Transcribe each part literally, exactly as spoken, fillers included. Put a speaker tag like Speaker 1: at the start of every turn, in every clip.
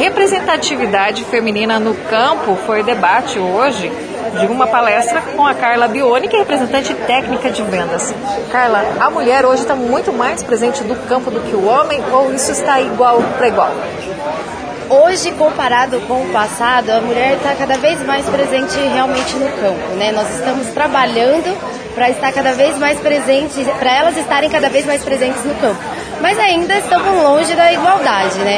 Speaker 1: Representatividade feminina no campo foi debate hoje de uma palestra com a Carla Bione, que é representante técnica de vendas. Carla, a mulher hoje está muito mais presente no campo do que o homem, ou isso está igual para igual?
Speaker 2: Hoje, comparado com o passado, a mulher está cada vez mais presente realmente no campo, né? Nós estamos trabalhando para estar cada vez mais presentes, para elas estarem cada vez mais presentes no campo. Mas ainda estamos longe da igualdade, né?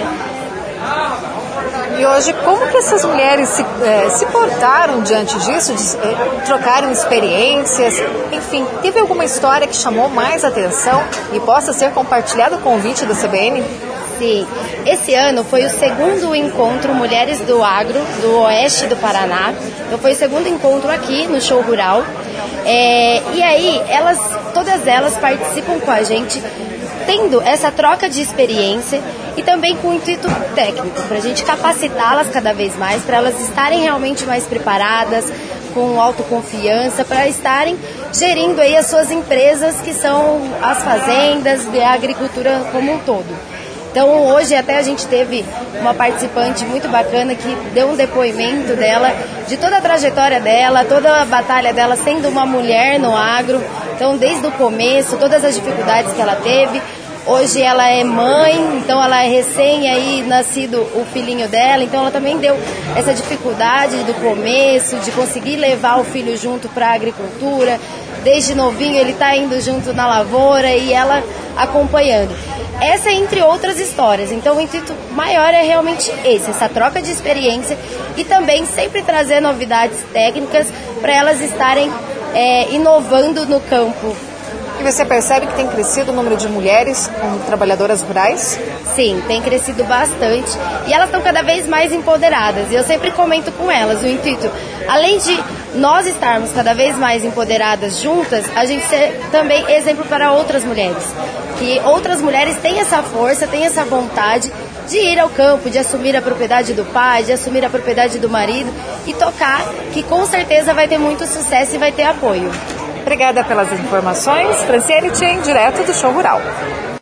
Speaker 1: E hoje, como que essas mulheres se, eh, se portaram diante disso, de, eh, trocaram experiências, enfim, teve alguma história que chamou mais atenção e possa ser compartilhado com o convite da C B N?
Speaker 2: Sim, esse ano foi o segundo encontro Mulheres do Agro, do Oeste do Paraná. Então foi o segundo encontro aqui no Show Rural. É, e aí, elas, todas elas participam com a gente, tendo essa troca de experiência e também com o intuito técnico, para a gente capacitá-las cada vez mais, para elas estarem realmente mais preparadas, com autoconfiança, para estarem gerindo aí as suas empresas, que são as fazendas e a agricultura como um todo. Então hoje até a gente teve uma participante muito bacana que deu um depoimento dela, de toda a trajetória dela, toda a batalha dela sendo uma mulher no agro. Então desde o começo, todas as dificuldades que ela teve. Hoje ela é mãe, então ela é recém aí nascido o filhinho dela, então ela também deu essa dificuldade do começo, de conseguir levar o filho junto para a agricultura. Desde novinho ele está indo junto na lavoura e ela acompanhando. Essa é entre outras histórias, então o intuito maior é realmente esse, essa troca de experiência e também sempre trazer novidades técnicas para elas estarem é, inovando no campo.
Speaker 1: E você percebe que tem crescido o número de mulheres como trabalhadoras rurais?
Speaker 2: Sim, tem crescido bastante e elas estão cada vez mais empoderadas. E eu sempre comento com elas o intuito, além de nós estarmos cada vez mais empoderadas juntas, a gente ser também exemplo para outras mulheres. Que outras mulheres têm essa força, têm essa vontade de ir ao campo, de assumir a propriedade do pai, de assumir a propriedade do marido e tocar, que com certeza vai ter muito sucesso e vai ter apoio.
Speaker 1: Obrigada pelas informações. Franciele Tchen, direto do Show Rural.